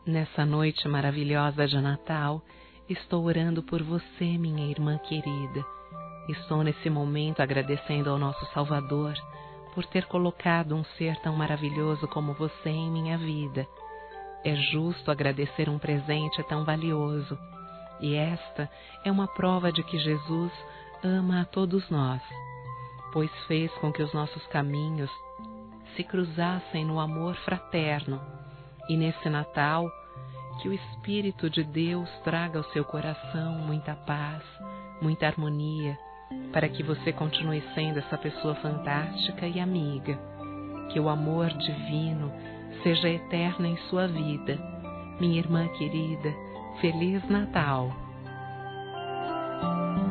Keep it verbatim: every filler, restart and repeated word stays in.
Nessa noite maravilhosa de Natal, estou orando por você, minha irmã querida. Estou nesse momento agradecendo ao nosso Salvador por ter colocado um ser tão maravilhoso como você em minha vida. É justo agradecer um presente tão valioso. E esta é uma prova de que Jesus ama a todos nós, pois fez com que os nossos caminhos se cruzassem no amor fraterno. E nesse Natal, que o Espírito de Deus traga ao seu coração muita paz, muita harmonia, para que você continue sendo essa pessoa fantástica e amiga. Que o amor divino seja eterno em sua vida. Minha irmã querida, Feliz Natal!